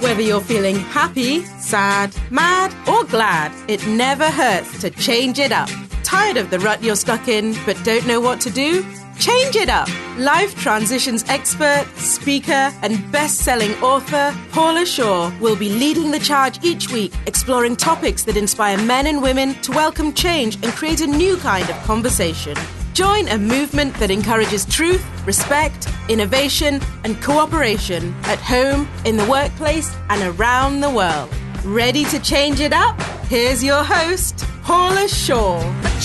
Whether you're feeling happy, sad, mad, or glad, it never hurts to change it up. Tired of the rut you're stuck in, but don't know what to do? Change it up. Life transitions expert, speaker, and best-selling author Paula Shaw will be leading the charge each week, exploring topics that inspire men and women to welcome change and create a new kind of conversation. Join a movement that encourages truth, respect, innovation, and cooperation at home, in the workplace, and around the world. Ready to change it up? Here's your host, Paula Shaw.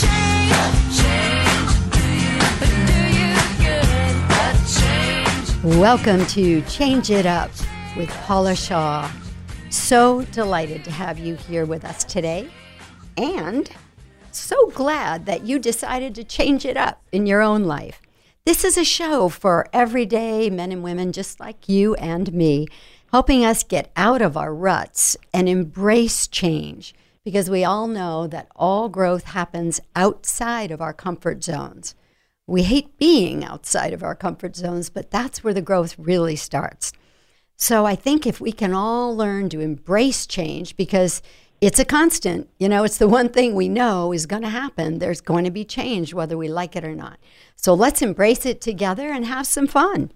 Welcome to Change It Up with Paula Shaw. So delighted to have you here with us today, and so glad that you decided to change it up in your own life. This is a show for everyday men and women just like you and me, helping us get out of our ruts and embrace change, because we all know that all growth happens outside of our comfort zones. We hate being outside of our comfort zones, but that's where the growth really starts. So I think if we can all learn to embrace change, because it's a constant, it's the one thing we know is going to happen. There's going to be change, whether we like it or not. So let's embrace it together and have some fun.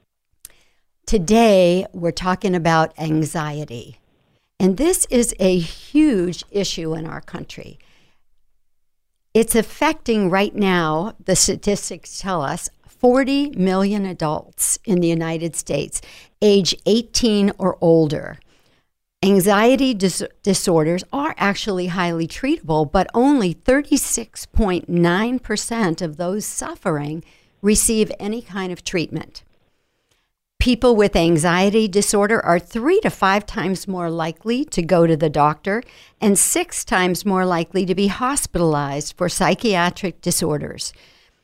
Today, we're talking about anxiety. And this is a huge issue in our country. It's affecting right now, the statistics tell us, 40 million adults in the United States, age 18 or older. Anxiety disorders are actually highly treatable, but only 36.9% of those suffering receive any kind of treatment. People with anxiety disorder are 3 to 5 times more likely to go to the doctor and 6 times more likely to be hospitalized for psychiatric disorders.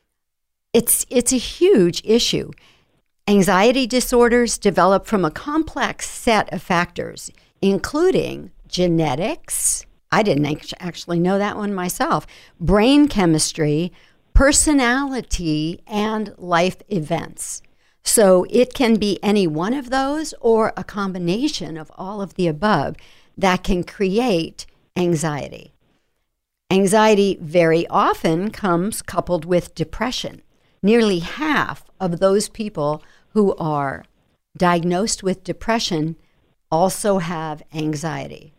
It's a huge issue. Anxiety disorders develop from a complex set of factors, including genetics, I didn't actually know that one myself, brain chemistry, personality, and life events. So it can be any one of those or a combination of all of the above that can create anxiety. Anxiety very often comes coupled with depression. Nearly half of those people who are diagnosed with depression also have anxiety.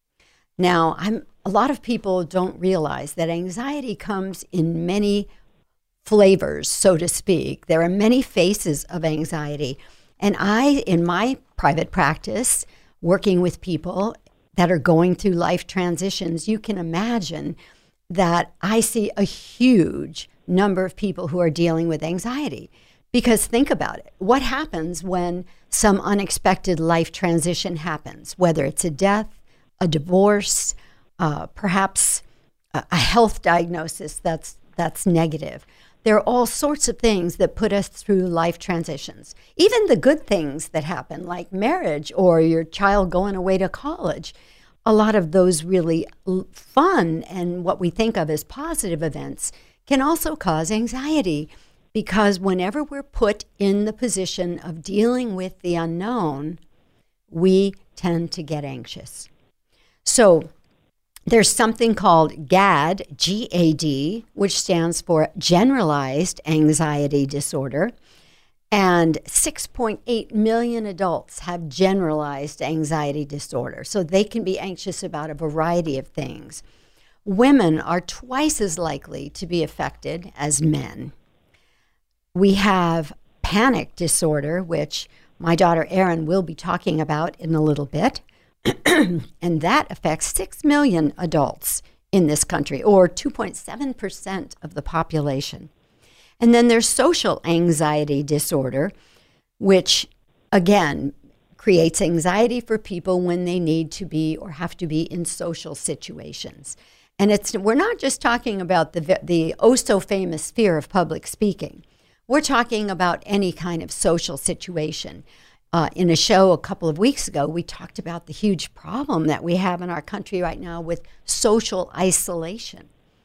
Now, a lot of people don't realize that anxiety comes in many flavors, so to speak. There are many faces of anxiety. And in my private practice, working with people that are going through life transitions, you can imagine that I see a huge number of people who are dealing with anxiety. Because think about it. What happens when some unexpected life transition happens, whether it's a death, a divorce, perhaps a health diagnosis that's negative? There are all sorts of things that put us through life transitions. Even the good things that happen, like marriage or your child going away to college. A lot of those really fun and what we think of as positive events can also cause anxiety, because whenever we're put in the position of dealing with the unknown, we tend to get anxious. So there's something called GAD, G-A-D, which stands for Generalized Anxiety Disorder. And 6.8 million adults have generalized anxiety disorder. So they can be anxious about a variety of things. Women are twice as likely to be affected as men. We have panic disorder, which my daughter Erin will be talking about in a little bit. And that affects 6 million adults in this country, or 2.7% of the population. And then there's social anxiety disorder, which, again, creates anxiety for people when they need to be or have to be in social situations. And we're not just talking about the oh-so-famous fear of public speaking. We're talking about any kind of social situation. In a show a couple of weeks ago, we talked about the huge problem that we have in our country right now with social isolation.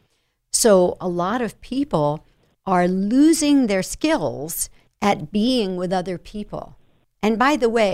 So a lot of people are losing their skills at being with other people. And by the way,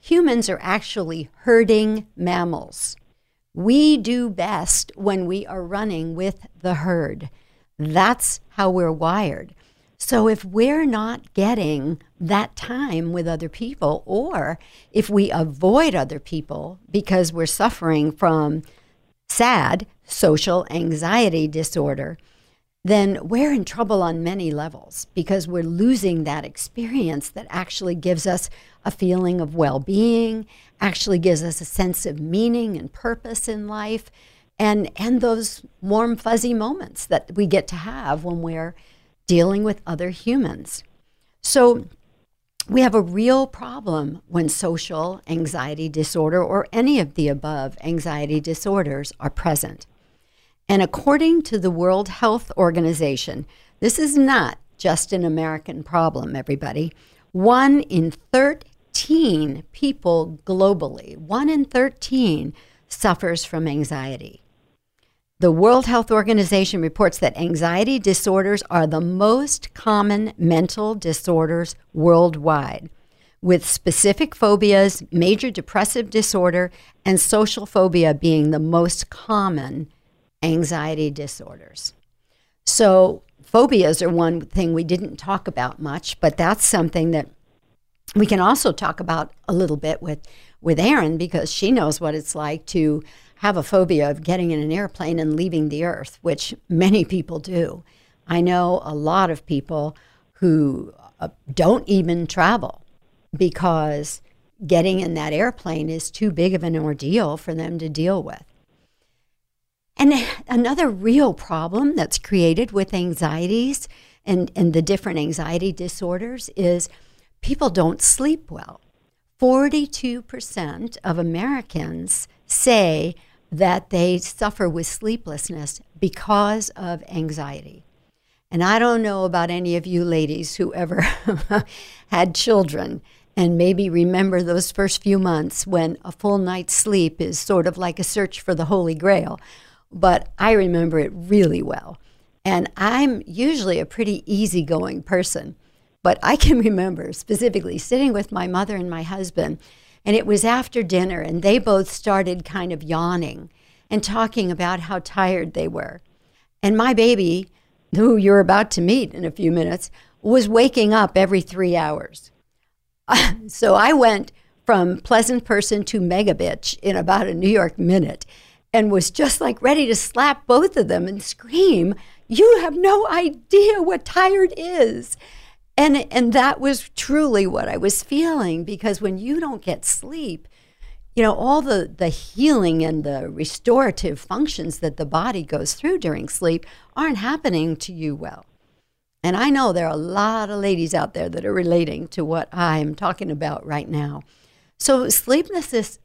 humans are actually herding mammals. We do best when we are running with the herd. That's how we're wired. So if we're not getting that time with other people, or if we avoid other people because we're suffering from SAD, social anxiety disorder, then we're in trouble on many levels because we're losing that experience that actually gives us a feeling of well-being, actually gives us a sense of meaning and purpose in life, and those warm, fuzzy moments that we get to have when we're dealing with other humans. So we have a real problem when social anxiety disorder or any of the above anxiety disorders are present. And according to the World Health Organization, this is not just an American problem, everybody. 1 in 13 people globally, 1 in 13 suffers from anxiety. The World Health Organization reports that anxiety disorders are the most common mental disorders worldwide, with specific phobias, major depressive disorder, and social phobia being the most common anxiety disorders. So phobias are one thing we didn't talk about much, but that's something that we can also talk about a little bit with Erin, because she knows what it's like to have a phobia of getting in an airplane and leaving the earth, which many people do. I know a lot of people who don't even travel because getting in that airplane is too big of an ordeal for them to deal with. And another real problem that's created with anxieties and the different anxiety disorders is people don't sleep well. 42% of Americans say that they suffer with sleeplessness because of anxiety. And I don't know about any of you ladies who ever had children and maybe remember those first few months when a full night's sleep is sort of like a search for the Holy Grail. But I remember it really well. And I'm usually a pretty easygoing person. But I can remember specifically sitting with my mother and my husband, and it was after dinner, and they both started kind of yawning and talking about how tired they were. And my baby, who you're about to meet in a few minutes, was waking up every 3 hours. So I went from pleasant person to mega bitch in about a New York minute, and was just like ready to slap both of them and scream, "You have no idea what tired is." And that was truly what I was feeling, because when you don't get sleep, all the healing and the restorative functions that the body goes through during sleep aren't happening to you well. And I know there are a lot of ladies out there that are relating to what I'm talking about right now. So sleeplessness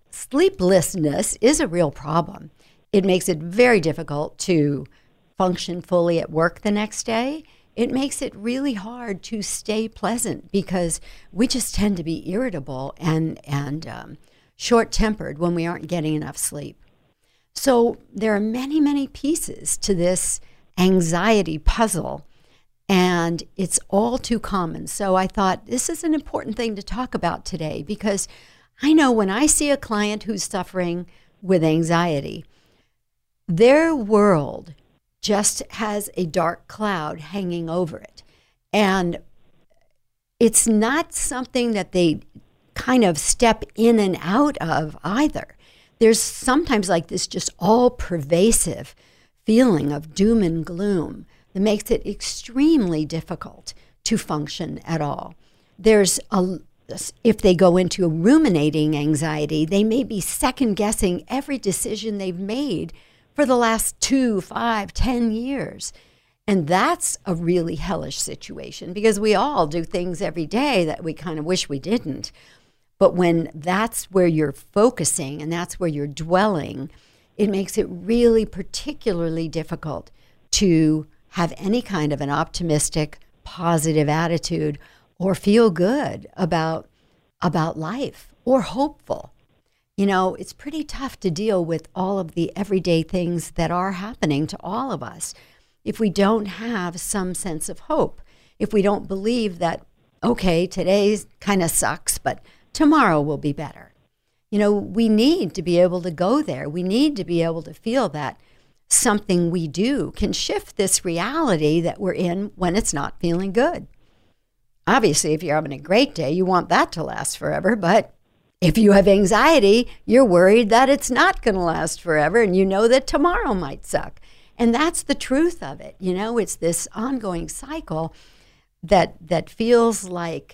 is a real problem. It makes it very difficult to function fully at work the next day. It makes it really hard to stay pleasant because we just tend to be irritable and short-tempered when we aren't getting enough sleep. So there are many, many pieces to this anxiety puzzle, and it's all too common. So I thought this is an important thing to talk about today, because I know when I see a client who's suffering with anxiety, their world just has a dark cloud hanging over it. And it's not something that they kind of step in and out of either. There's sometimes like this just all pervasive feeling of doom and gloom that makes it extremely difficult to function at all. If they go into a ruminating anxiety, they may be second guessing every decision they've made for the last 2, 5, 10 years. And that's a really hellish situation, because we all do things every day that we kind of wish we didn't. But when that's where you're focusing and that's where you're dwelling, it makes it really particularly difficult to have any kind of an optimistic, positive attitude or feel good about life or hopeful. It's pretty tough to deal with all of the everyday things that are happening to all of us if we don't have some sense of hope, if we don't believe that, okay, today kind of sucks, but tomorrow will be better. We need to be able to go there. We need to be able to feel that something we do can shift this reality that we're in when it's not feeling good. Obviously, if you're having a great day, you want that to last forever. But if you have anxiety, you're worried that it's not going to last forever, and you know that tomorrow might suck. And that's the truth of it. It's this ongoing cycle that feels like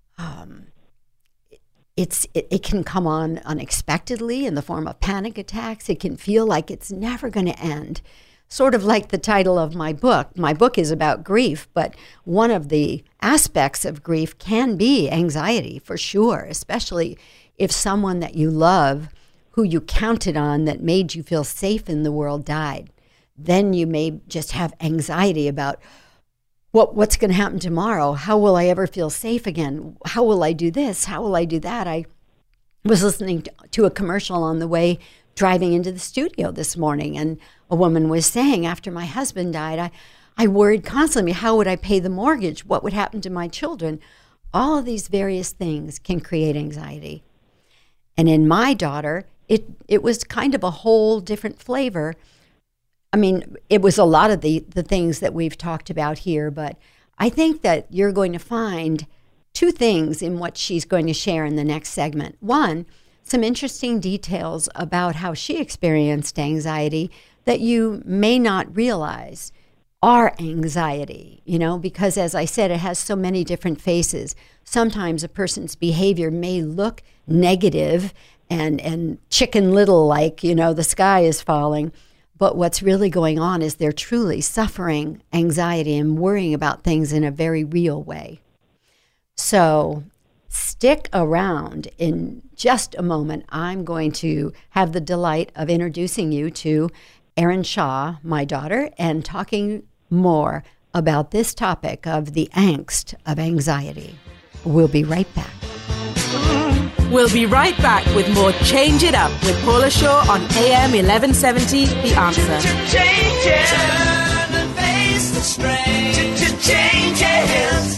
it can come on unexpectedly in the form of panic attacks. It can feel like it's never going to end. Sort of like the title of my book. My book is about grief, but one of the aspects of grief can be anxiety, for sure, especially if someone that you love, who you counted on, that made you feel safe in the world, died. Then you may just have anxiety about what's going to happen tomorrow. How will I ever feel safe again? How will I do this? How will I do that? I was listening to a commercial on the way driving into the studio this morning, and a woman was saying, after my husband died, I worried constantly, how would I pay the mortgage? What would happen to my children? All of these various things can create anxiety. And in my daughter, it was kind of a whole different flavor. I mean, it was a lot of the things that we've talked about here, but I think that you're going to find two things in what she's going to share in the next segment. One, some interesting details about how she experienced anxiety that you may not realize are anxiety, because as I said, it has so many different faces. Sometimes a person's behavior may look negative and Chicken Little, like, the sky is falling. But what's really going on is they're truly suffering anxiety and worrying about things in a very real way. So stick around. In just a moment, I'm going to have the delight of introducing you to Erin Shaw, my daughter, and talking more about this topic of the angst of anxiety. We'll be right back. We'll be right back with more Change It Up with Paula Shaw on AM 1170, The Answer. Change it. Turn and face the strain. Change it.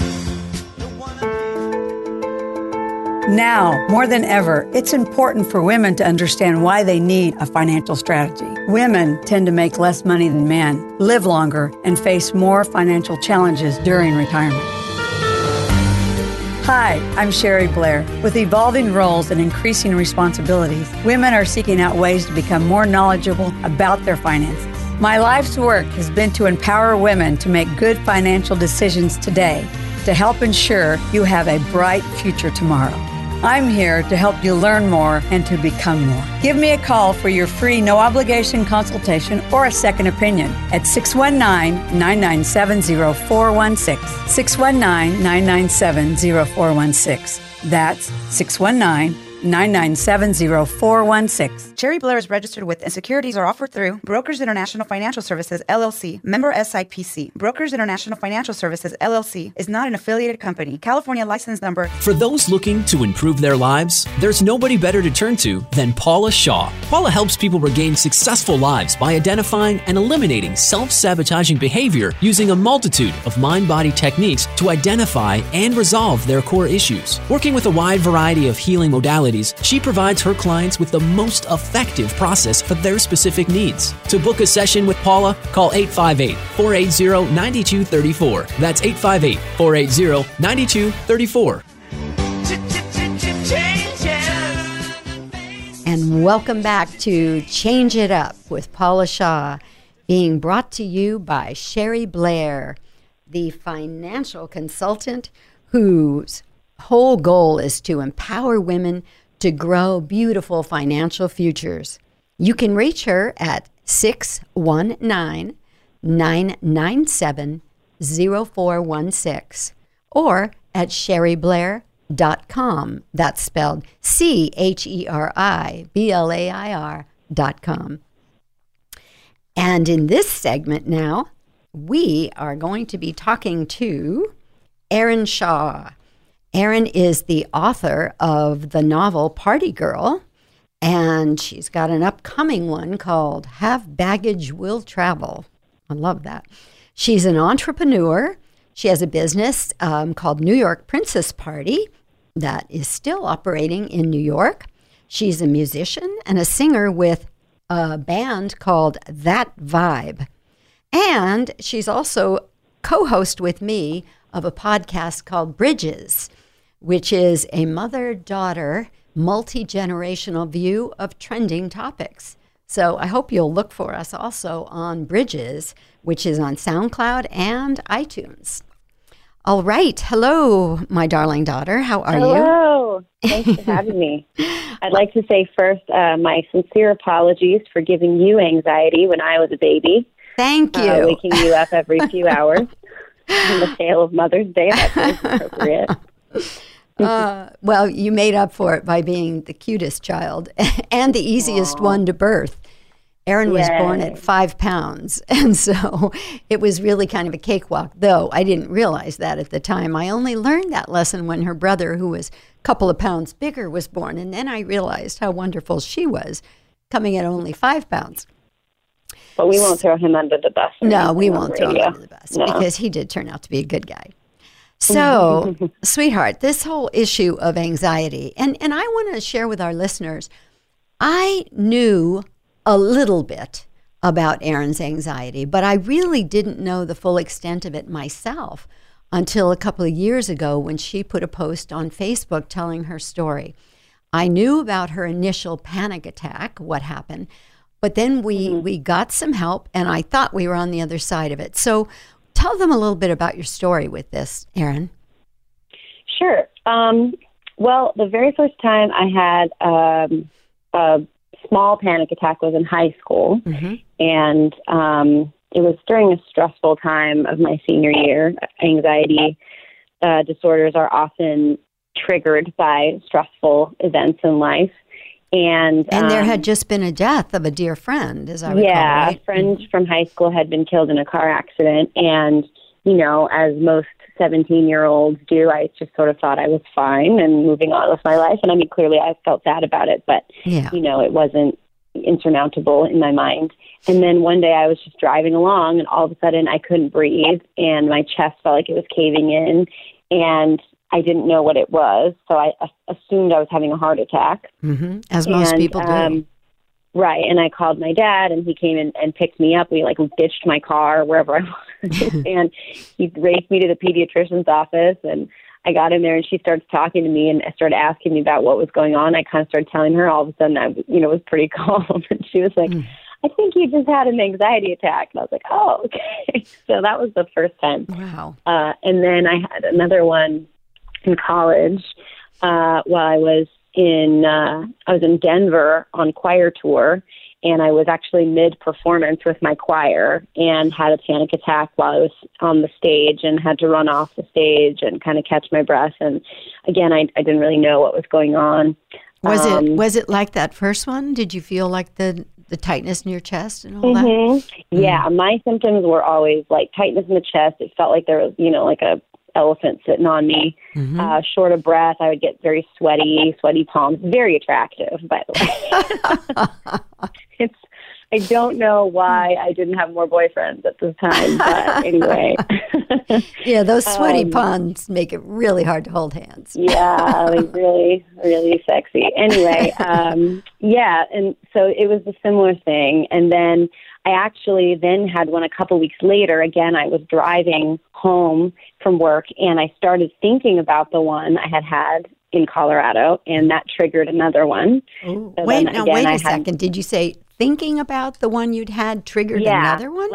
Now, more than ever, it's important for women to understand why they need a financial strategy. Women tend to make less money than men, live longer, and face more financial challenges during retirement. Hi, I'm Sherry Blair. With evolving roles and increasing responsibilities, women are seeking out ways to become more knowledgeable about their finances. My life's work has been to empower women to make good financial decisions today to help ensure you have a bright future tomorrow. I'm here to help you learn more and to become more. Give me a call for your free no-obligation consultation or a second opinion at 619-997-0416. 619-997-0416. That's 619-997-0416. Sherry Blair is registered with and securities are offered through Brokers International Financial Services, LLC, member SIPC. Brokers International Financial Services, LLC is not an affiliated company. California license number. For those looking to improve their lives, there's nobody better to turn to than Paula Shaw. Paula helps people regain successful lives by identifying and eliminating self-sabotaging behavior using a multitude of mind-body techniques to identify and resolve their core issues. Working with a wide variety of healing modalities, she provides her clients with the most effective process for their specific needs. To book a session with Paula, call 858-480-9234. That's 858-480-9234. And welcome back to Change It Up with Paula Shaw, being brought to you by Sherry Blair, the financial consultant whose whole goal is to empower women to grow beautiful financial futures. You can reach her at 619-997-0416 or at sherryblair.com. That's spelled CHERIBLAIR.com. And in this segment now, we are going to be talking to Erin Shaw. Erin is the author of the novel Party Girl, and she's got an upcoming one called Have Baggage Will Travel. I love that. She's an entrepreneur. She has a business called New York Princess Party, that is still operating in New York. She's a musician and a singer with a band called That Vibe. And she's also co-host with me of a podcast called Bridges, which is a mother-daughter, multi-generational view of trending topics. So I hope you'll look for us also on Bridges, which is on SoundCloud and iTunes. All right. Hello, my darling daughter. How are you? Hello. Thanks for having me. I'd like to say first my sincere apologies for giving you anxiety when I was a baby. Thank you. Waking you up every few hours on the tail of Mother's Day. That's appropriate. Well, you made up for it by being the cutest child and the easiest one to birth. Erin was born at 5 pounds, and so it was really kind of a cakewalk, though I didn't realize that at the time. I only learned that lesson when her brother, who was a couple of pounds bigger, was born, and then I realized how wonderful she was, coming at only 5 pounds. But we won't throw him under the bus. No, we won't throw him under the bus, because he did turn out to be a good guy. So, sweetheart, this whole issue of anxiety, and I want to share with our listeners, I knew a little bit about Erin's anxiety, but I really didn't know the full extent of it myself until a couple of years ago when she put a post on Facebook telling her story. I knew about her initial panic attack, what happened, but then we got some help, and I thought we were on the other side of it. So tell them a little bit about your story with this, Erin. Sure. Well, the very first time I had a small panic attack was in high school, and it was during a stressful time of my senior year. Anxiety disorders are often triggered by stressful events in life. And there had just been a death of a dear friend, as I recall, right? A friend from high school had been killed in a car accident. And, you know, as most 17-year-olds do, I just sort of thought I was fine and moving on with my life. And I mean, clearly I felt sad about it, but, you know, it wasn't insurmountable in my mind. And then one day I was just driving along, and all of a sudden I couldn't breathe, and my chest felt like it was caving in, and I didn't know what it was, so I assumed I was having a heart attack. As most people do. Right, and I called my dad, and he came in and picked me up. We ditched my car wherever I was, and he raced me to the pediatrician's office, and I got in there, and she starts talking to me and started asking me about what was going on. I kind of started telling her. All of a sudden, I was pretty calm, and she was like, I think you just had an anxiety attack. And I was like, oh, okay. So that was the first time. Wow. And then I had another one in college while I was in Denver on choir tour, and I was actually mid-performance with my choir and had a panic attack while I was on the stage and had to run off the stage and kind of catch my breath. And again, I didn't really know what was going on. Was it like that first one? Did you feel like the tightness in your chest and all that? Yeah, my symptoms were always like tightness in the chest. It felt like there was, like a elephant sitting on me. Short of breath. I would get very sweaty palms. Very attractive, by the way. I don't know why I didn't have more boyfriends at this time, but anyway. Yeah, those sweaty palms make it really hard to hold hands. Yeah, really, really sexy. Anyway, and so it was a similar thing. And then I actually then had one a couple weeks later. Again, I was driving home from work, and I started thinking about the one I had in Colorado, and that triggered another one. So wait a second. Did you say thinking about the one you'd had triggered another one?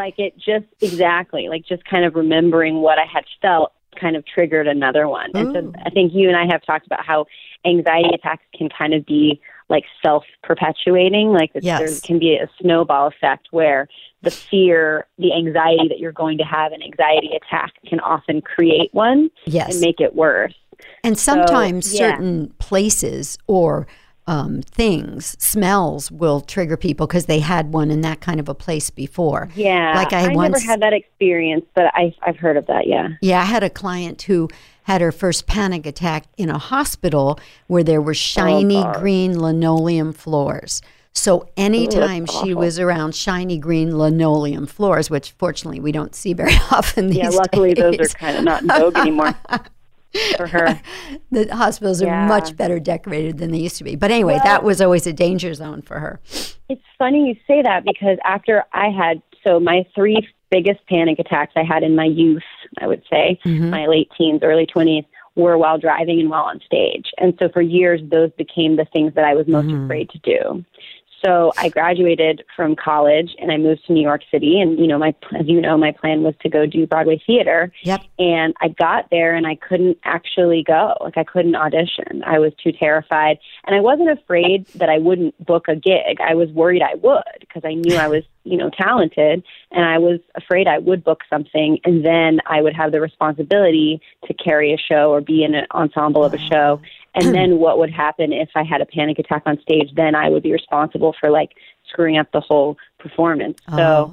Just kind of remembering what I had felt kind of triggered another one. And so I think you and I have talked about how anxiety attacks can kind of be like self-perpetuating. There can be a snowball effect where the fear, the anxiety that you're going to have an anxiety attack can often create one and make it worse. And sometimes certain places or things, smells will trigger people because they had one in that kind of a place before. Yeah, like I never had that experience, but I've heard of that, Yeah, I had a client who had her first panic attack in a hospital where there were shiny green linoleum floors. So anytime she was around shiny green linoleum floors, which fortunately we don't see very often these days. Luckily those are kind of not in vogue anymore. for her. The hospitals are much better decorated than they used to be. But anyway, that was always a danger zone for her. It's funny you say that because after I had, my 3 biggest panic attacks I had in my youth, I would say, my late teens, early 20s, were while driving and while on stage. And so for years, those became the things that I was most afraid to do. So I graduated from college and I moved to New York City. And, my plan was to go do Broadway theater. Yep. And I got there and I couldn't actually go. I couldn't audition. I was too terrified. And I wasn't afraid that I wouldn't book a gig. I was worried I would because I knew I was, talented. And I was afraid I would book something and then I would have the responsibility to carry a show or be in an ensemble of a show. And then what would happen if I had a panic attack on stage? Then I would be responsible for screwing up the whole performance. So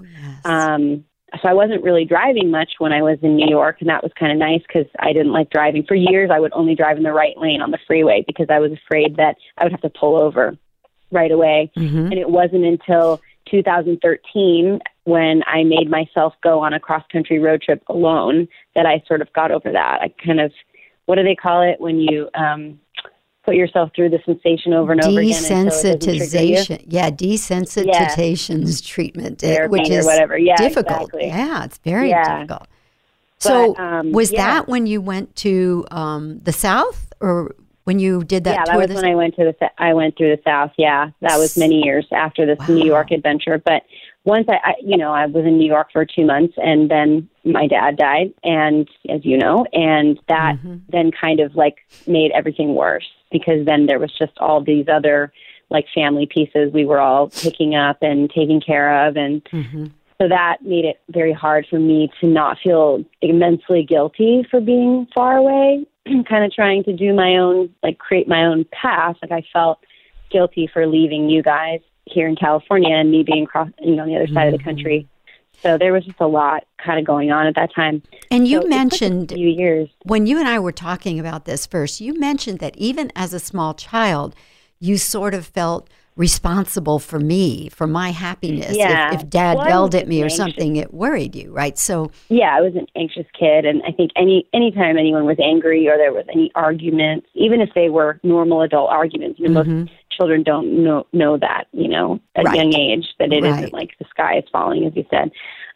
I wasn't really driving much when I was in New York, and that was kind of nice because I didn't like driving. For years, I would only drive in the right lane on the freeway because I was afraid that I would have to pull over right away. And it wasn't until 2013 when I made myself go on a cross-country road trip alone that I sort of got over that. I kind of, what do they call it when you put yourself through the sensation over and over again? Desensitization. Yeah, desensitization's treatment, which is difficult. Exactly. Yeah, it's very difficult. So was that when you went to the South or when you did that tour? Yeah, that was when I went through the South. Yeah, that was many years after this New York adventure. But once I was in New York for 2 months and then my dad died, and as you know, and that then kind of made everything worse because then there was just all these other family pieces we were all picking up and taking care of. And so that made it very hard for me to not feel immensely guilty for being far away, kind of trying to do my own, create my own path. I felt guilty for leaving you guys here in California and me being on the other side of the country. So there was just a lot kind of going on at that time. And you mentioned, a few years. When you and I were talking about this first, you mentioned that even as a small child, you sort of felt responsible for me, for my happiness. Yeah. If Dad yelled at me or something, it worried you, right? So yeah, I was an anxious kid, and I think anytime anyone was angry or there was any arguments, even if they were normal adult arguments, most children don't know that, at a young age, that it isn't the sky is falling, as you said.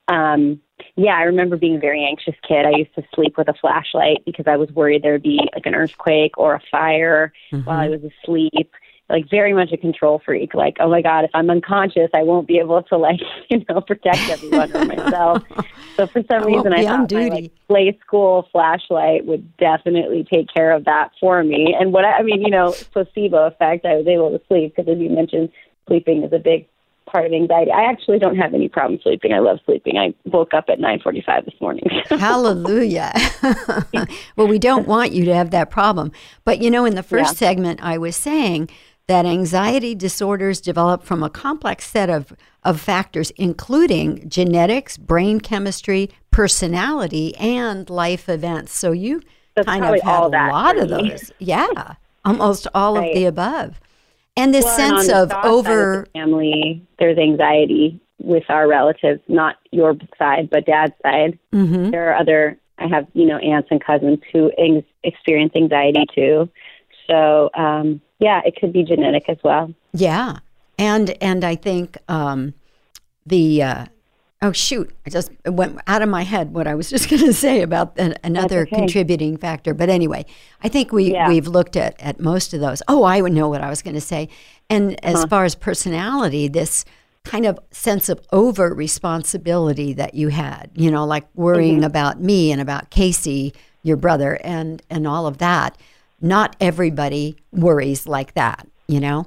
I remember being a very anxious kid. I used to sleep with a flashlight because I was worried there would be an earthquake or a fire while I was asleep. Very much a control freak. Oh my God, if I'm unconscious, I won't be able to protect everyone or myself. So for some reason, I thought my play school flashlight would definitely take care of that for me. And placebo effect, I was able to sleep because, as you mentioned, sleeping is a big part of anxiety. I actually don't have any problem sleeping. I love sleeping. I woke up at 9:45 this morning. Hallelujah. Well, we don't want you to have that problem. But, in the first segment, I was saying that anxiety disorders develop from a complex set of factors, including genetics, brain chemistry, personality, and life events. So you kind of have a lot of those. Yeah, almost all of the above. And this sense of over family, there's anxiety with our relatives, not your side, but Dad's side. There are I have, aunts and cousins who experience anxiety too. So, it could be genetic as well. Yeah. And I think I just went out of my head what I was just going to say about another contributing factor. But anyway, I think we've looked at most of those. Oh, I would know what I was going to say. And as far as personality, this kind of sense of over responsibility that you had, worrying about me and about Casey, your brother, and all of that. Not everybody worries like that, Yeah.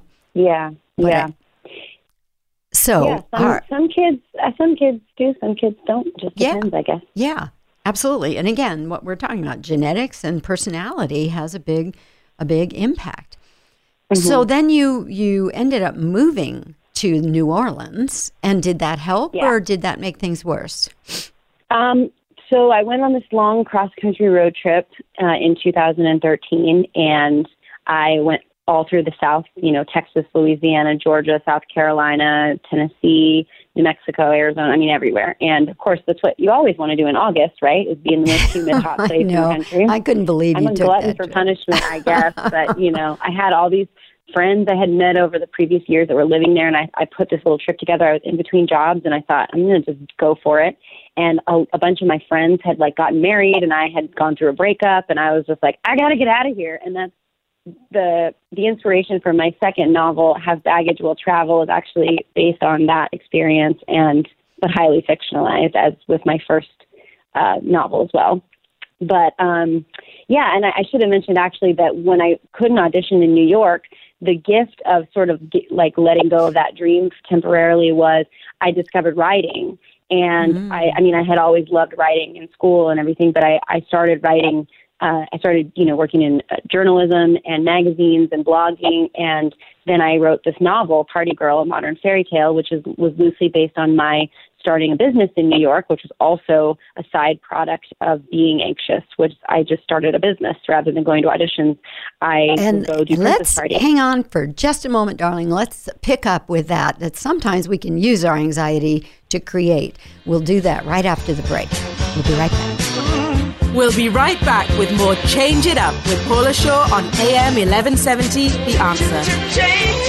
So some kids do, some kids don't. Just depends, I guess. Yeah, absolutely. And again, what we're talking about, genetics and personality has a big impact. So then you ended up moving to New Orleans, and did that help or did that make things worse? So I went on this long cross-country road trip in 2013, and I went all through the South, Texas, Louisiana, Georgia, South Carolina, Tennessee, New Mexico, Arizona, I mean, everywhere. And of course, that's what you always want to do in August, right? Is be in the most humid, hot place in the country. I couldn't believe I'm you a took glutton that for trip. punishment, I guess. But, I had all these friends I had met over the previous years that were living there, and I put this little trip together. I was in between jobs, and I thought, I'm going to just go for it. And a bunch of my friends had gotten married, and I had gone through a breakup, and I was just like, I got to get out of here. And that's the inspiration for my second novel, Have Baggage Will Travel, is actually based on that experience, but highly fictionalized, as with my first novel as well. But and I should have mentioned actually that when I couldn't audition in New York, the gift of sort of letting go of that dream temporarily was I discovered writing. And I had always loved writing in school and everything, but I started writing. I started, working in journalism and magazines and blogging. And then I wrote this novel, Party Girl, A Modern Fairy Tale, which was loosely based on my starting a business in New York, which was also a side product of being anxious, which I just started a business rather than going to auditions. I would go do Princess Party. Hang on for just a moment, darling. Let's pick up with that sometimes we can use our anxiety to create. We'll do that right after the break. We'll be right back. We'll be right back with more Change It Up with Paula Shaw on AM 1170, The Answer. Change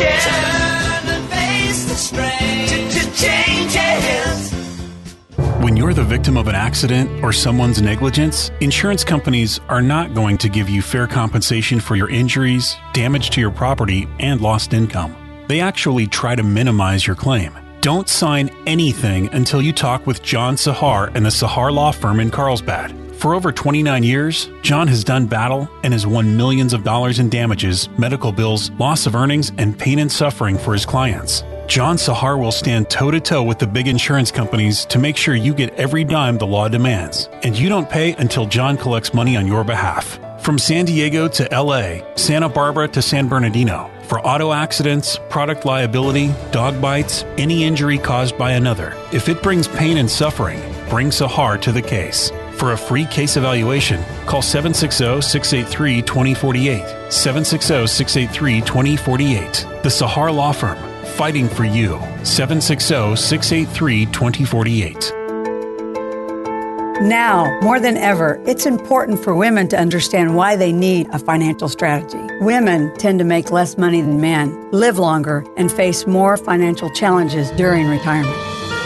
it. When you're the victim of an accident or someone's negligence, insurance companies are not going to give you fair compensation for your injuries, damage to your property, and lost income. They actually try to minimize your claim. Don't sign anything until you talk with John Sahar and the Sahar Law Firm in Carlsbad. For over 29 years, John has done battle and has won millions of dollars in damages, medical bills, loss of earnings, and pain and suffering for his clients. John Sahar will stand toe-to-toe with the big insurance companies to make sure you get every dime the law demands, and you don't pay until John collects money on your behalf. From San Diego to LA, Santa Barbara to San Bernardino, for auto accidents, product liability, dog bites, any injury caused by another. If it brings pain and suffering, bring Sahar to the case. For a free case evaluation, call 760-683-2048. 760-683-2048. The Sahar Law Firm, fighting for you. 760-683-2048. Now, more than ever, it's important for women to understand why they need a financial strategy. Women tend to make less money than men, live longer, and face more financial challenges during retirement.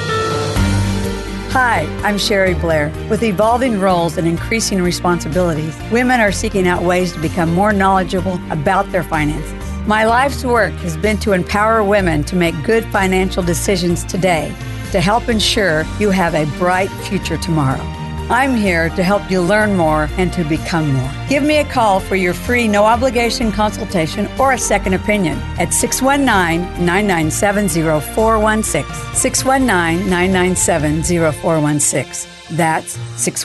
Hi, I'm Sherry Blair. With evolving roles and increasing responsibilities, women are seeking out ways to become more knowledgeable about their finances. My life's work has been to empower women to make good financial decisions today to help ensure you have a bright future tomorrow. I'm here to help you learn more and to become more. Give me a call for your free no-obligation consultation or a second opinion at 619-997-0416. 619-997-0416. That's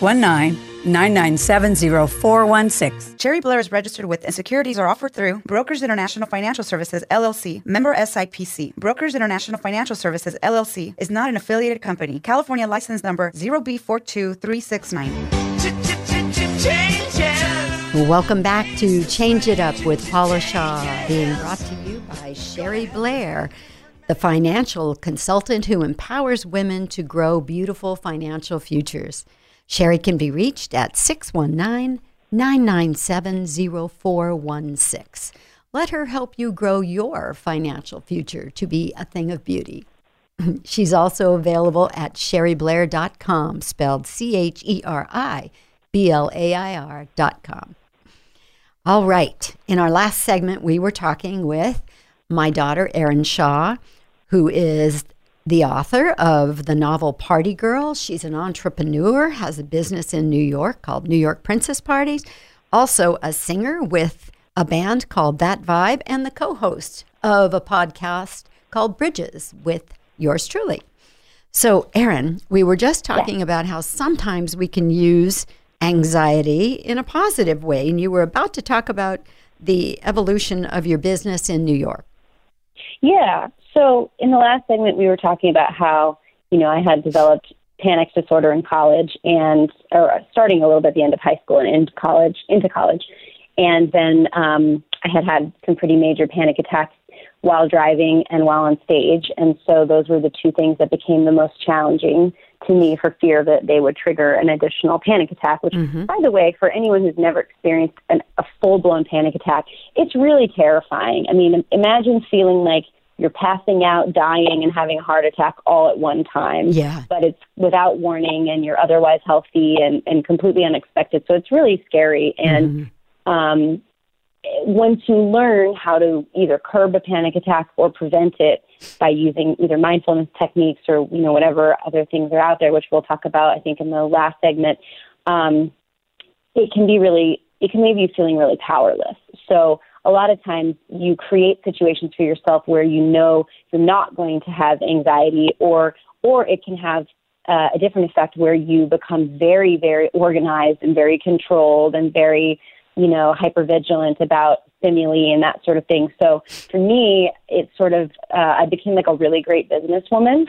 619-997-0416. Sherry Blair is registered with and securities are offered through Brokers International Financial Services, LLC, member SIPC. Brokers International Financial Services, LLC is not an affiliated company. California license number 0B42369. Well, welcome back to Change It Up with Paula Shaw, being brought to you by Sherry Blair, the financial consultant who empowers women to grow beautiful financial futures. Sherry can be reached at 619-997-0416. Let her help you grow your financial future to be a thing of beauty. She's also available at sherryblair.com, spelled CHERIBLAIR.com. All right. In our last segment, we were talking with my daughter, Erin Shaw, who is the author of the novel Party Girl. She's an entrepreneur, has a business in New York called New York Princess Parties, also a singer with a band called That Vibe, and the co-host of a podcast called Bridges with yours truly. So, Erin, we were just talking about how sometimes we can use anxiety in a positive way, and you were about to talk about the evolution of your business in New York. Yeah. So in the last segment, we were talking about how, I had developed panic disorder in college or starting a little bit at the end of high school and into college. And then I had some pretty major panic attacks while driving and while on stage. And so those were the two things that became the most challenging to me for fear that they would trigger an additional panic attack, which, by the way, for anyone who's never experienced a full-blown panic attack, it's really terrifying. I mean, imagine feeling like you're passing out, dying, and having a heart attack all at one time. Yeah. But it's without warning, and you're otherwise healthy and completely unexpected. So it's really scary. And once you learn how to either curb a panic attack or prevent it by using either mindfulness techniques or, whatever other things are out there, which we'll talk about, I think, in the last segment, it can leave you feeling really powerless. So a lot of times you create situations for yourself where you're not going to have anxiety, or it can have a different effect where you become very, very organized and very controlled and very, hypervigilant about stimuli and that sort of thing. So for me, it's sort of, I became like a really great businesswoman.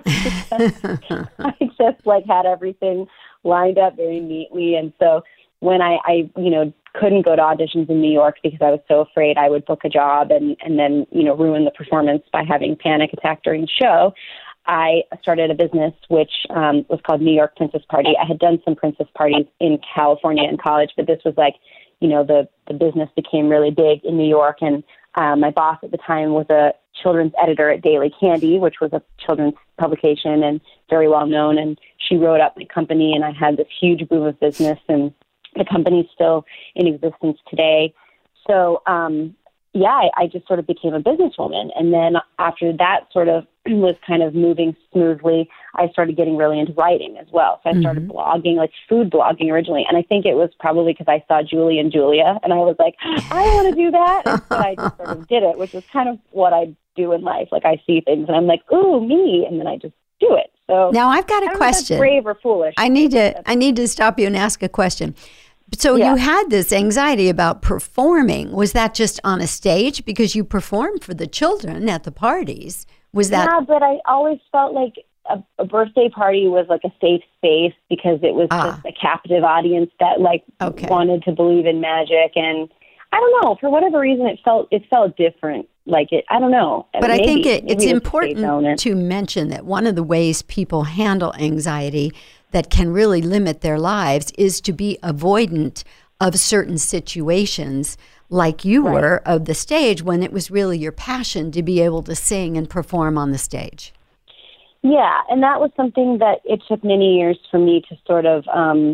I just had everything lined up very neatly. And so when I couldn't go to auditions in New York because I was so afraid I would book a job and then, ruin the performance by having panic attack during the show, I started a business which was called New York Princess Party. I had done some princess parties in California in college, but this was the business became really big in New York. And my boss at the time was a children's editor at Daily Candy, which was a children's publication and very well known. And she wrote up my company, and I had this huge boom of business, and the company's still in existence today. So, I just sort of became a businesswoman. And then after that sort of was kind of moving smoothly, I started getting really into writing as well. So I started blogging, like food blogging originally. And I think it was probably because I saw Julie and Julia, and I was like, I want to do that. And so I just sort of did it, which is kind of what I do in life. Like I see things and I'm like, ooh, me. And then I just do it. So now I've got a question. Brave or foolish. I need to stop you and ask a question. So you had this anxiety about performing. Was that just on a stage because you performed for the children at the parties? Was that? Yeah, but I always felt like a birthday party was like a safe space because it was just a captive audience that wanted to believe in magic. And I don't know, for whatever reason, it felt different. I don't know. But I think it's important to mention that one of the ways people handle anxiety that can really limit their lives is to be avoidant of certain situations like you were of the stage when it was really your passion to be able to sing and perform on the stage. Yeah, and that was something that it took many years for me to sort of,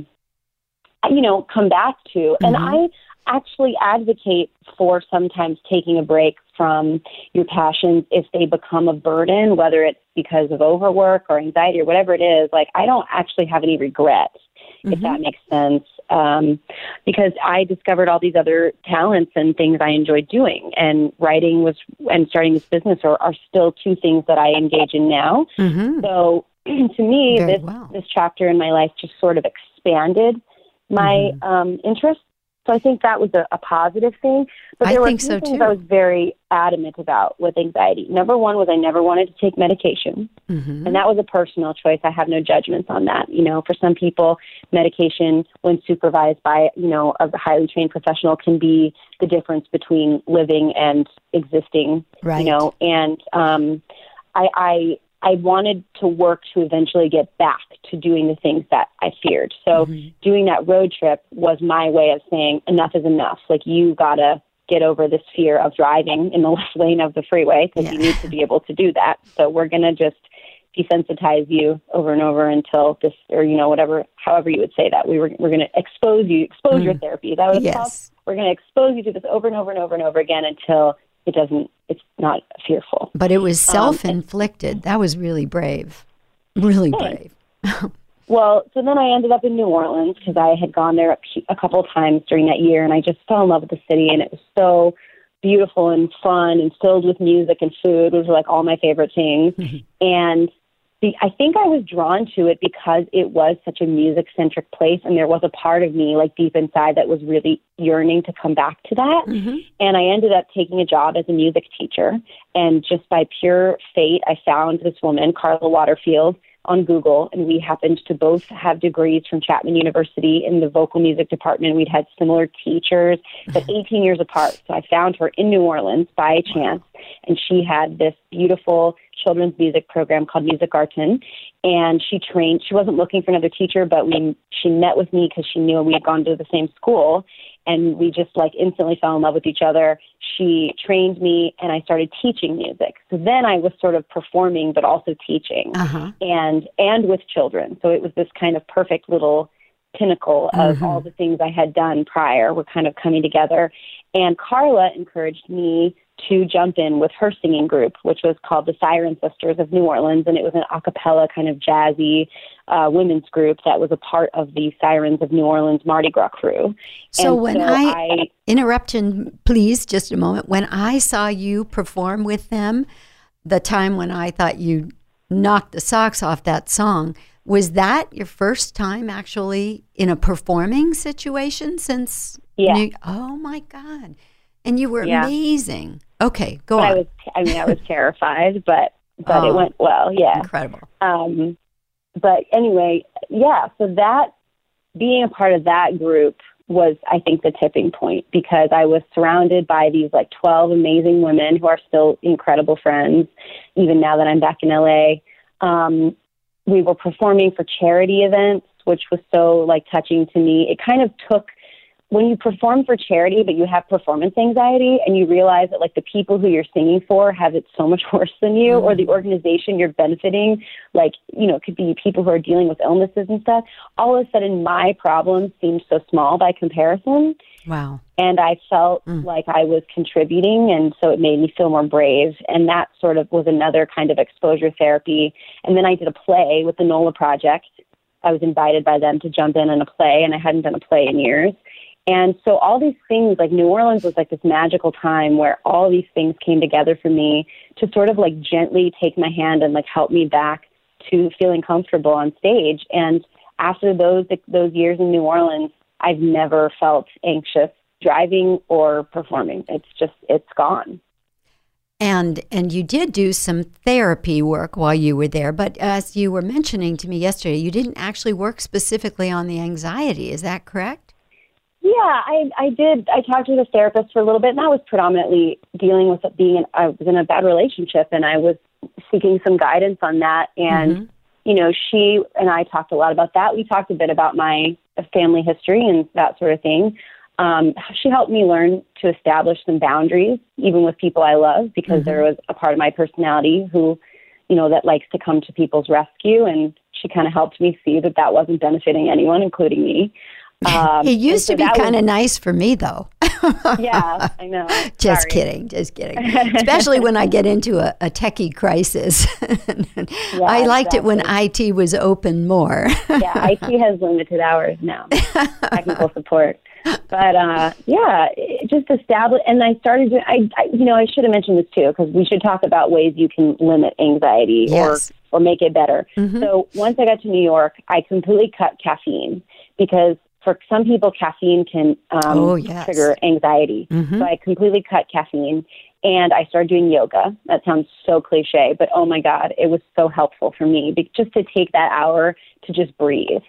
come back to. And I actually advocate for sometimes taking a break from your passions if they become a burden, whether it's because of overwork or anxiety or whatever it is. Like, I don't actually have any regrets, if that makes sense, because I discovered all these other talents and things I enjoyed doing. And writing and starting this business are still two things that I engage in now. So to me, this chapter in my life just sort of expanded my interest. So I think that was a positive thing. But there were two things I was very adamant about with anxiety. Number one was I never wanted to take medication. And that was a personal choice. I have no judgments on that. For some people, medication, when supervised by, a highly trained professional, can be the difference between living and existing, and I wanted to work to eventually get back to doing the things that I feared. So doing that road trip was my way of saying enough is enough. Like, you got to get over this fear of driving in the left lane of the freeway because you need to be able to do that. So we're going to just desensitize you over and over until this, or, whatever, however you would say that. We're going to expose your therapy. That was called. We're going to expose you to this over and over and over and over again until it's not fearful. But it was self-inflicted. That was really brave. Really brave. Well, so then I ended up in New Orleans because I had gone there a couple of times during that year, and I just fell in love with the city, and it was so beautiful and fun and filled with music and food, which were like all my favorite things. And I think I was drawn to it because it was such a music-centric place, and there was a part of me, like deep inside, that was really yearning to come back to that. And I ended up taking a job as a music teacher, and just by pure fate, I found this woman, Carla Waterfield, on Google, and we happened to both have degrees from Chapman University in the vocal music department. We'd had similar teachers, but 18 years apart. So I found her in New Orleans by chance, and she had this beautiful children's music program called Music Arten, and she wasn't looking for another teacher, but she met with me because she knew we had gone to the same school, and we just like instantly fell in love with each other. She trained me, and I started teaching music. So then I was sort of performing, but also teaching, and with children. So it was this kind of perfect little pinnacle of all the things I had done prior were kind of coming together. And Carla encouraged me to jump in with her singing group, which was called the Siren Sisters of New Orleans, and it was an a cappella kind of jazzy women's group that was a part of the Sirens of New Orleans Mardi Gras crew. So I interruption, please, just a moment. When I saw you perform with them, the time when I thought you knocked the socks off that song, was that your first time actually in a performing situation since? Yeah. Oh my God. And you were amazing. Okay, go on. I was terrified, but it went well. Yeah. Incredible. But anyway, so that being a part of that group was, I think, the tipping point, because I was surrounded by these like 12 amazing women who are still incredible friends, even now that I'm back in LA. We were performing for charity events, which was so like touching to me. It kind of took, when you perform for charity, but you have performance anxiety and you realize that like the people who you're singing for have it so much worse than you, or the organization you're benefiting, like, it could be people who are dealing with illnesses and stuff. All of a sudden my problems seemed so small by comparison. Wow. And I felt like I was contributing, and so it made me feel more brave. And that sort of was another kind of exposure therapy. And then I did a play with the NOLA Project. I was invited by them to jump in a play, and I hadn't done a play in years. And so all these things, like New Orleans was like this magical time where all these things came together for me to sort of like gently take my hand and like help me back to feeling comfortable on stage. And after those years in New Orleans, I've never felt anxious driving or performing. It's gone. And you did do some therapy work while you were there, but as you were mentioning to me yesterday, you didn't actually work specifically on the anxiety. Is that correct? Yeah, I did. I talked to a therapist for a little bit, and I was predominantly dealing with I was in a bad relationship, and I was seeking some guidance on that. And, she and I talked a lot about that. We talked a bit about my family history and that sort of thing. She helped me learn to establish some boundaries, even with people I love, because there was a part of my personality who, that likes to come to people's rescue. And she kind of helped me see that wasn't benefiting anyone, including me. It used to be kind of nice for me, though. Yeah, I know. Just kidding. Especially when I get into a techie crisis. I liked it when IT was open more. Yeah, IT has limited hours now, technical support. But it just established, and I started to, I should have mentioned this too, because we should talk about ways you can limit anxiety or make it better. So once I got to New York, I completely cut caffeine, because for some people, caffeine can trigger anxiety. So I completely cut caffeine, and I started doing yoga. That sounds so cliche, but oh my God, it was so helpful for me just to take that hour to just breathe.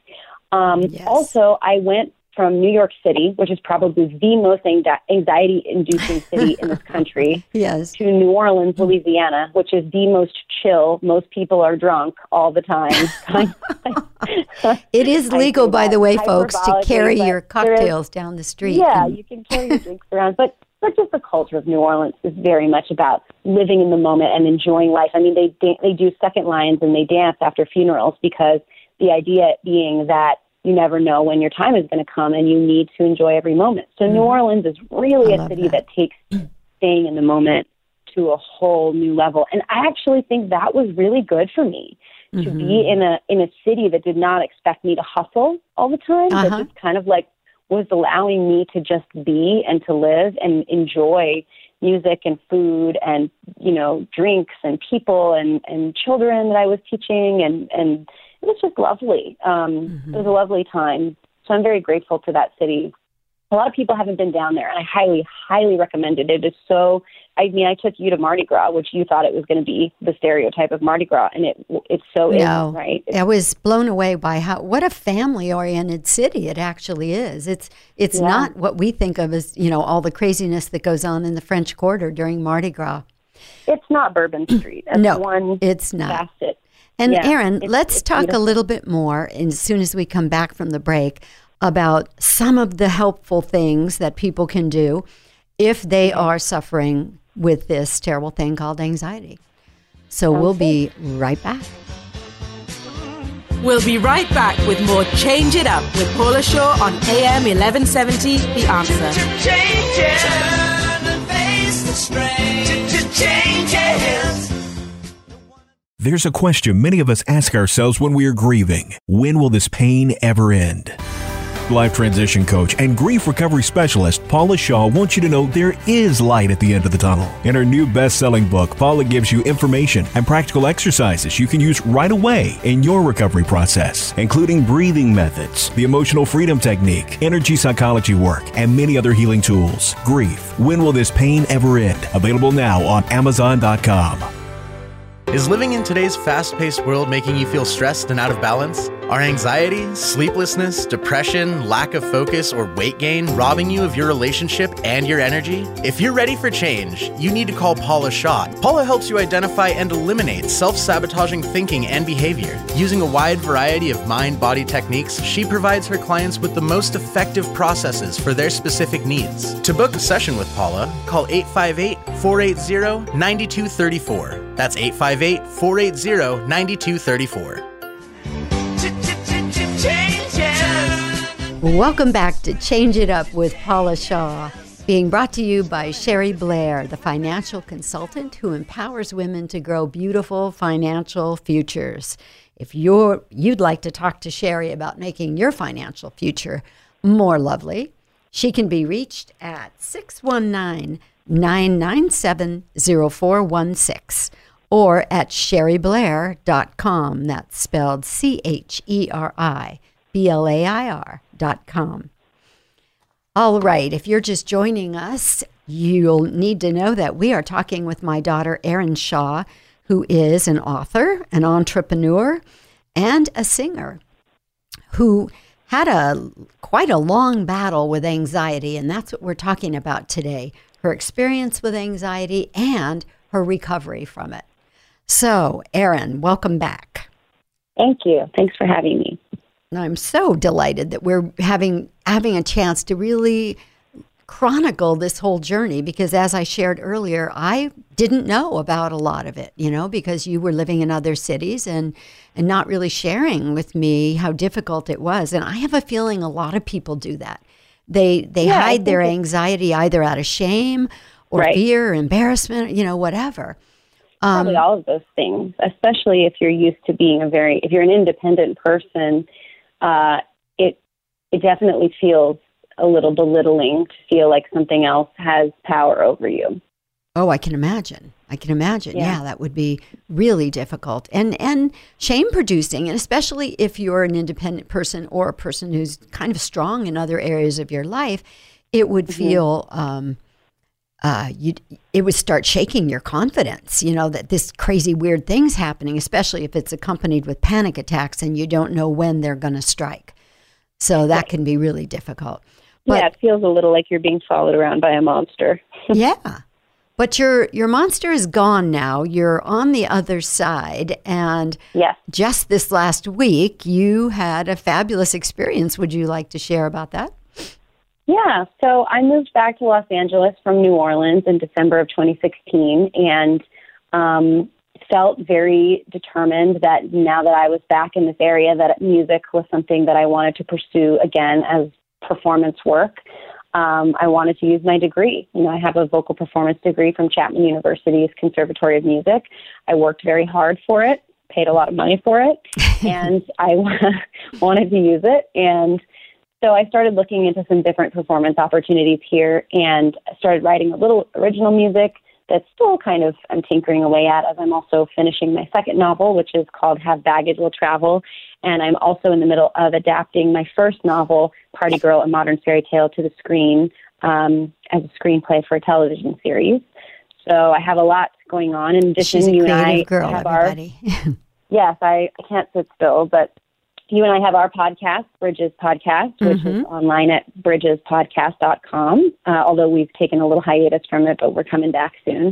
Also, I went from New York City, which is probably the most anxiety-inducing city in this country, to New Orleans, Louisiana, which is the most chill. Most people are drunk all the time. It is legal, by the way, folks, to carry your cocktails down the street. Yeah, you can carry your drinks around. But just the culture of New Orleans is very much about living in the moment and enjoying life. I mean, they do second lines and they dance after funerals, because the idea being that you never know when your time is going to come and you need to enjoy every moment. So New Orleans is really a city that takes staying in the moment to a whole new level. And I actually think that was really good for me to be in a city that did not expect me to hustle all the time, but just kind of like was allowing me to just be and to live and enjoy music and food and, drinks and people and children that I was teaching. And it was just lovely. It was a lovely time. So I'm very grateful to that city. a lot of people haven't been down there, and I highly, highly recommend it. It is so, I took you to Mardi Gras, which you thought it was going to be the stereotype of Mardi Gras, and it so isn't, right? I was blown away by what a family-oriented city it actually is. It's not what we think of as, all the craziness that goes on in the French Quarter during Mardi Gras. It's not Bourbon Street. That's it's not. Facet. And Erin, let's talk beautiful. A little bit more, as soon as we come back from the break, about some of the helpful things that people can do if they are suffering with this terrible thing called anxiety. So we'll be right back. We'll be right back with more Change It Up with Paula Shaw on AM 1170, The Answer. There's a question many of us ask ourselves when we are grieving. When will this pain ever end? Life transition coach and grief recovery specialist Paula Shaw wants you to know there is light at the end of the tunnel. In her new best-selling book, Paula gives you information and practical exercises you can use right away in your recovery process, including breathing methods, the emotional freedom technique, energy psychology work, and many other healing tools. Grief, When Will This Pain Ever End? Available now on Amazon.com. Is living in today's fast-paced world making you feel stressed and out of balance? Are anxiety, sleeplessness, depression, lack of focus, or weight gain robbing you of your relationship and your energy? If you're ready for change, you need to call Paula Shaw. Paula helps you identify and eliminate self-sabotaging thinking and behavior. Using a wide variety of mind-body techniques, she provides her clients with the most effective processes for their specific needs. To book a session with Paula, call 858-480-9234. That's 858-480-9234. Welcome back to Change It Up with Paula Shaw, being brought to you by Sherry Blair, the financial consultant who empowers women to grow beautiful financial futures. If you'd like to talk to Sherry about making your financial future more lovely, she can be reached at 619-997-0416 or at sherryblair.com. That's spelled CHERIBLAIR.com. All right, if you're just joining us, you'll need to know that we are talking with my daughter, Erin Shaw, who is an author, an entrepreneur, and a singer who had quite a long battle with anxiety, and that's what we're talking about today, her experience with anxiety and her recovery from it. So, Erin, welcome back. Thank you. Thanks for having me. I'm so delighted that we're having a chance to really chronicle this whole journey, because as I shared earlier, I didn't know about a lot of it, because you were living in other cities and not really sharing with me how difficult it was. And I have a feeling a lot of people do that. They hide their anxiety either out of shame or fear or embarrassment, whatever. Probably all of those things, especially if you're used to being if you're an independent person, it definitely feels a little belittling to feel like something else has power over you. Oh, I can imagine. Yeah, that would be really difficult and shame producing, and especially if you're an independent person or a person who's kind of strong in other areas of your life, it would feel, it would start shaking your confidence, that this crazy weird thing's happening, especially if it's accompanied with panic attacks and you don't know when they're going to strike. So that can be really difficult. But, it feels a little like you're being followed around by a monster. Yeah. But your monster is gone now. You're on the other side. And just this last week, you had a fabulous experience. Would you like to share about that? Yeah. So I moved back to Los Angeles from New Orleans in December of 2016 and felt very determined that now that I was back in this area, that music was something that I wanted to pursue again as performance work. I wanted to use my degree. I have a vocal performance degree from Chapman University's Conservatory of Music. I worked very hard for it, paid a lot of money for it, and I wanted to use it. And so I started looking into some different performance opportunities here and started writing a little original music, that's still kind of I'm tinkering away at, as I'm also finishing my second novel, which is called Have Baggage Will Travel. And I'm also in the middle of adapting my first novel, Party Girl, A Modern Fairy Tale, to the screen as a screenplay for a television series. So I have a lot going on. In addition, She's a you and creative I girl, have everybody. Yes, I can't sit still, but you and I have our podcast, Bridges Podcast, which is online at bridgespodcast.com, although we've taken a little hiatus from it, but we're coming back soon.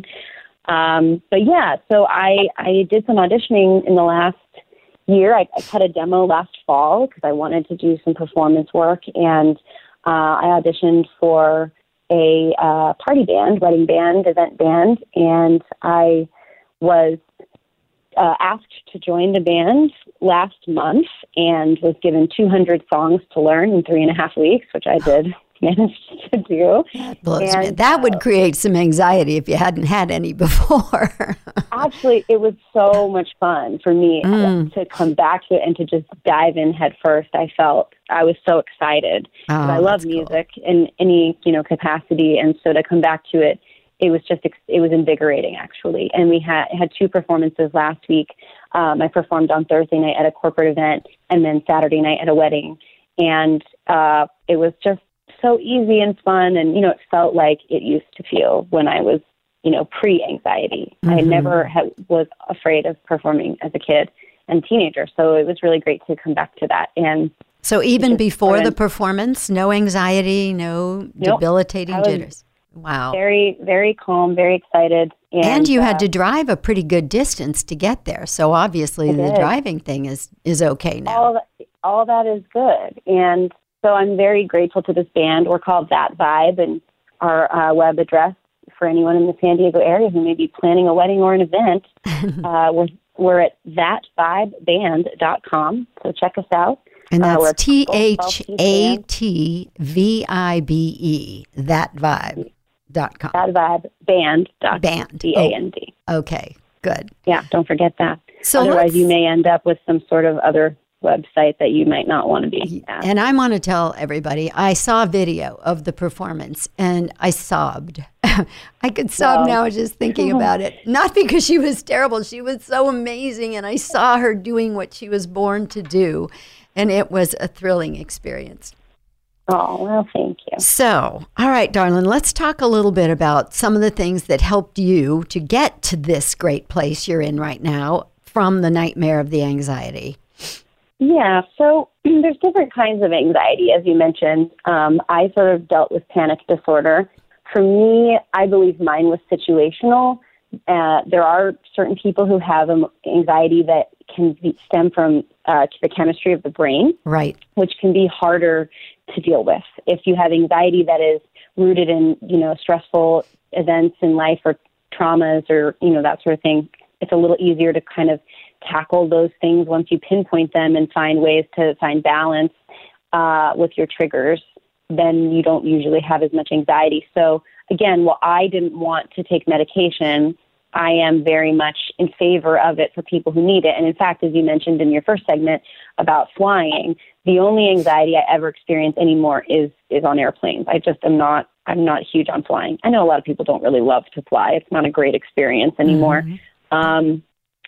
But yeah, so I did some auditioning in the last year. I cut a demo last fall because I wanted to do some performance work, and I auditioned for a party band, wedding band, event band, and I was asked to join the band last month and was given 200 songs to learn in 3.5 weeks, which I did manage to do. That blows me. That would create some anxiety if you hadn't had any before. Actually, it was so much fun for me to come back to it and to just dive in head first. I was so excited. I love music in any capacity, and so to come back to it, it was invigorating, actually. And we had 2 performances last week. I performed on Thursday night at a corporate event and then Saturday night at a wedding. And it was just so easy and fun. And, it felt like it used to feel when I was, pre-anxiety. I never was afraid of performing as a kid and teenager. So it was really great to come back to that. And so even before the performance, no anxiety, no debilitating jitters. Wow. Very, very calm, very excited. And you had to drive a pretty good distance to get there. So obviously the driving thing is okay now. All that is good. And so I'm very grateful to this band. We're called That Vibe, and our web address for anyone in the San Diego area who may be planning a wedding or an event, we're at thatvibeband.com. So check us out. And that's THATVIBE, That Vibe. .com. That Vibe Band. B-A-N-D. Okay, good. Yeah, don't forget that. So otherwise, you may end up with some sort of other website that you might not want to be at. And I want to tell everybody, I saw a video of the performance and I sobbed. I could sob now just thinking about it. Not because she was terrible. She was so amazing, and I saw her doing what she was born to do, and it was a thrilling experience. Oh, well, thank you. So, all right, darling, let's talk a little bit about some of the things that helped you to get to this great place you're in right now from the nightmare of the anxiety. Yeah, so there's different kinds of anxiety, as you mentioned. I sort of dealt with panic disorder. For me, I believe mine was situational. There are certain people who have anxiety that can stem from the chemistry of the brain, right? Which can be harder to deal with. If you have anxiety that is rooted in, stressful events in life or traumas or, that sort of thing, it's a little easier to kind of tackle those things once you pinpoint them and find ways to find balance with your triggers. Then you don't usually have as much anxiety. So again, while I didn't want to take medication, I am very much in favor of it for people who need it. And in fact, as you mentioned in your first segment about flying, the only anxiety I ever experience anymore is on airplanes. I'm not huge on flying. I know a lot of people don't really love to fly. It's not a great experience anymore. And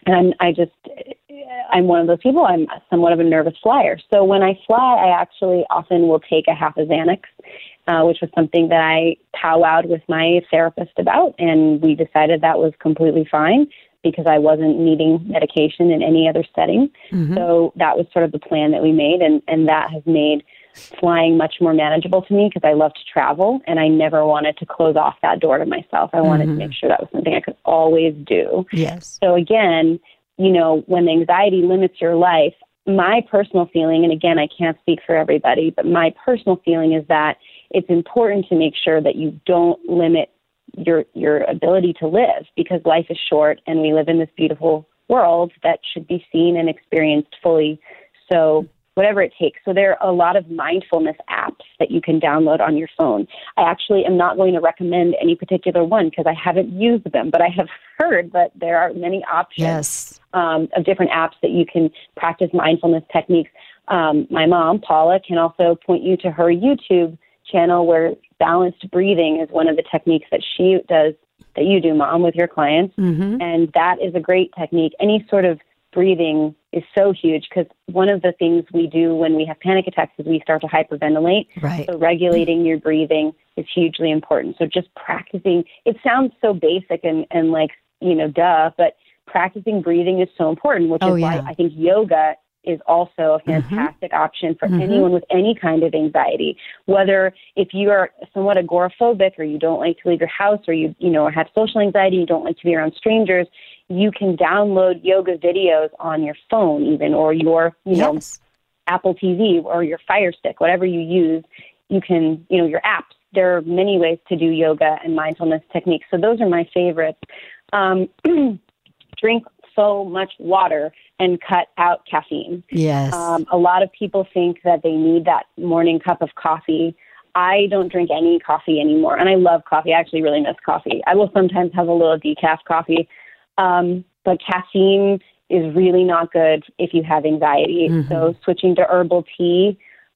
I'm one of those people. I'm somewhat of a nervous flyer. So when I fly, I actually often will take a half a Xanax, which was something that I powwowed with my therapist about, and we decided that was completely fine because I wasn't needing medication in any other setting. So that was sort of the plan that we made, and that has made flying much more manageable to me because I love to travel, and I never wanted to close off that door to myself. I wanted to make sure that was something I could always do. Yes. So again, when anxiety limits your life, my personal feeling, and again, I can't speak for everybody, but my personal feeling is that it's important to make sure that you don't limit your ability to live, because life is short and we live in this beautiful world that should be seen and experienced fully. So whatever it takes. So there are a lot of mindfulness apps that you can download on your phone. I actually am not going to recommend any particular one because I haven't used them, but I have heard that there are many options of different apps that you can practice mindfulness techniques. My mom, Paula, can also point you to her YouTube channel where balanced breathing is one of the techniques that she does that you do, Mom, with your clients. And that is a great technique. Any sort of breathing is so huge because one of the things we do when we have panic attacks is we start to hyperventilate. Right. So regulating your breathing is hugely important. So just practicing, it sounds so basic and like, duh, but practicing breathing is so important, which is why I think yoga is also a fantastic option for anyone with any kind of anxiety. Whether if you are somewhat agoraphobic or you don't like to leave your house or you have social anxiety, you don't like to be around strangers, you can download yoga videos on your phone even, or your, Apple TV or your Fire Stick, whatever you use. You can, your apps. There are many ways to do yoga and mindfulness techniques. So those are my favorites. Drink so much water and cut out caffeine. Yes. A lot of people think that they need that morning cup of coffee. I don't drink any coffee anymore, and I love coffee. I actually really miss coffee. I will sometimes have a little decaf coffee, but caffeine is really not good if you have anxiety. So switching to herbal tea.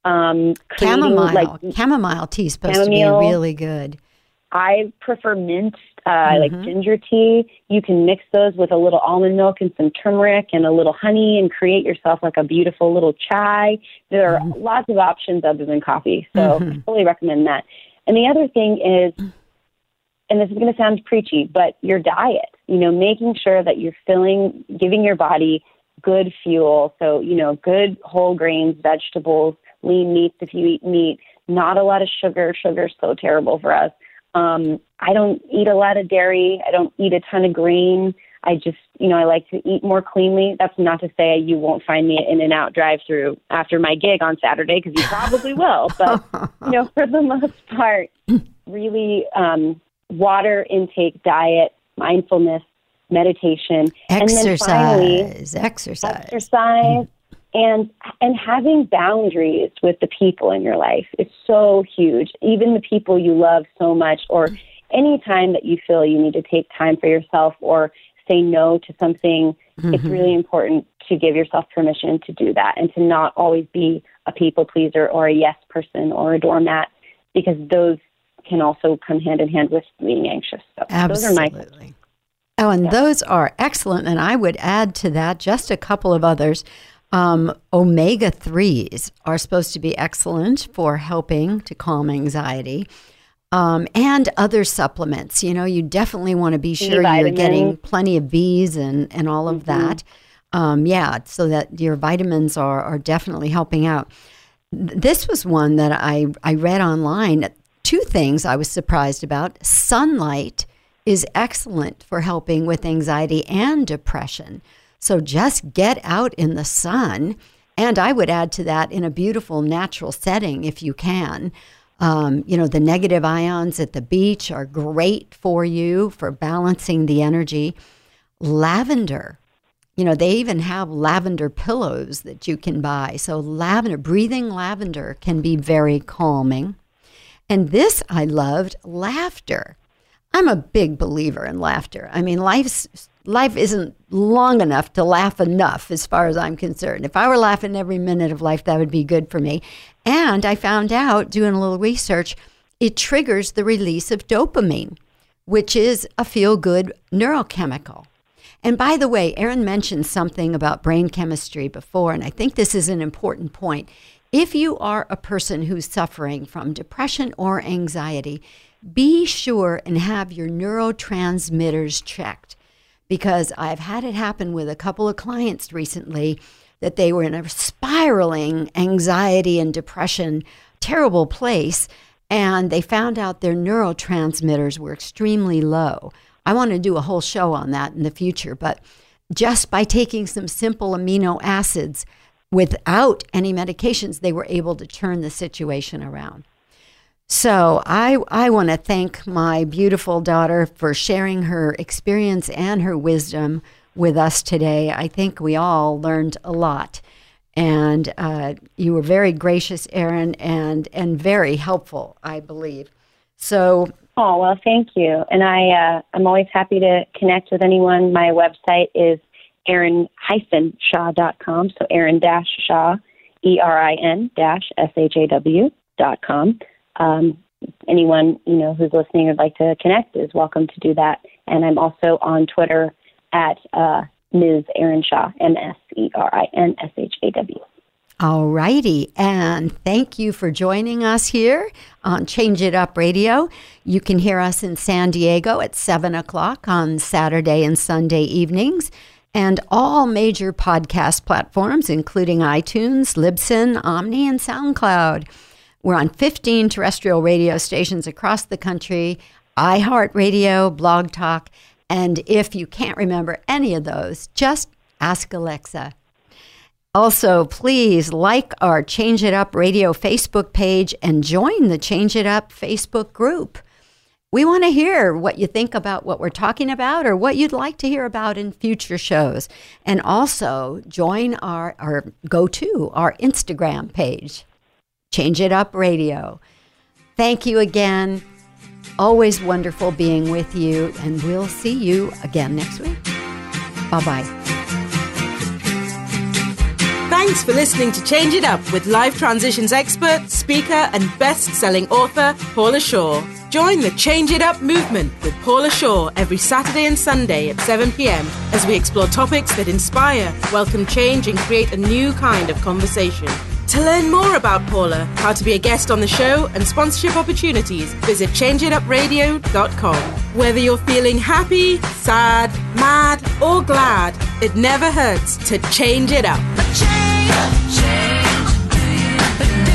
Chamomile tea is supposed to be really good. I prefer mint. I like ginger tea. You can mix those with a little almond milk and some turmeric and a little honey and create yourself like a beautiful little chai. There are lots of options other than coffee. So I totally recommend that. And the other thing is, and this is going to sound preachy, but your diet, making sure that you're giving your body good fuel. So, good whole grains, vegetables, lean meats if you eat meat, not a lot of sugar. Sugar's so terrible for us. I don't eat a lot of dairy. I don't eat a ton of grain. I just, I like to eat more cleanly. That's not to say you won't find me at In-N-Out drive-through after my gig on Saturday, because you probably will. But, for the most part, really water intake, diet, mindfulness, meditation. Exercise. And having boundaries with the people in your life is so huge. Even the people you love so much, or any time that you feel you need to take time for yourself or say no to something, it's really important to give yourself permission to do that and to not always be a people pleaser or a yes person or a doormat, because those can also come hand in hand with being anxious. So Absolutely. Those are my Oh, and those are excellent. And I would add to that just a couple of others. Omega-3s are supposed to be excellent for helping to calm anxiety. And other supplements. You definitely want to be sure you're getting plenty of Bs and all of that. So that your vitamins are definitely helping out. This was one that I read online. Two things I was surprised about. Sunlight is excellent for helping with anxiety and depression. So just get out in the sun. And I would add to that in a beautiful natural setting if you can. The negative ions at the beach are great for you for balancing the energy. Lavender, they even have lavender pillows that you can buy. So breathing lavender can be very calming. And this I loved, laughter. I'm a big believer in laughter. I mean, life isn't long enough to laugh enough as far as I'm concerned. If I were laughing every minute of life, that would be good for me. And I found out, doing a little research, it triggers the release of dopamine, which is a feel-good neurochemical. And by the way, Erin mentioned something about brain chemistry before, and I think this is an important point. If you are a person who's suffering from depression or anxiety, be sure and have your neurotransmitters checked, because I've had it happen with a couple of clients recently that they were in a spiraling anxiety and depression, terrible place, and they found out their neurotransmitters were extremely low. I want to do a whole show on that in the future, but just by taking some simple amino acids without any medications, they were able to turn the situation around. So I want to thank my beautiful daughter for sharing her experience and her wisdom with us today. I think we all learned a lot. And you were very gracious, Erin, and very helpful, I believe. So, oh, well, thank you. And I'm always happy to connect with anyone. My website is erin-shaw.com. So Erin-Shaw, ERIN-SHAW.com. anyone, who's listening would like to connect is welcome to do that. And I'm also on Twitter at Ms. Erinshaw, MSERINSHAW. All righty. And thank you for joining us here on Change It Up Radio. You can hear us in San Diego at 7 o'clock on Saturday and Sunday evenings, and all major podcast platforms, including iTunes, Libsyn, Omni, and SoundCloud. We're on 15 terrestrial radio stations across the country, iHeartRadio, Blog Talk, and if you can't remember any of those, just ask Alexa. Also, please like our Change It Up Radio Facebook page and join the Change It Up Facebook group. We want to hear what you think about what we're talking about or what you'd like to hear about in future shows. And also join go to our Instagram page, Change It Up Radio. Thank you again. Always wonderful being with you, and we'll see you again next week. Bye-bye. Thanks for listening to Change It Up with life transitions expert, speaker, and best-selling author, Paula Shaw. Join the Change It Up movement with Paula Shaw every Saturday and Sunday at 7 p.m. as we explore topics that inspire, welcome change, and create a new kind of conversation. To learn more about Paula, how to be a guest on the show, and sponsorship opportunities, visit changeitupradio.com. Whether you're feeling happy, sad, mad, or glad, it never hurts to change it up. Change, do you?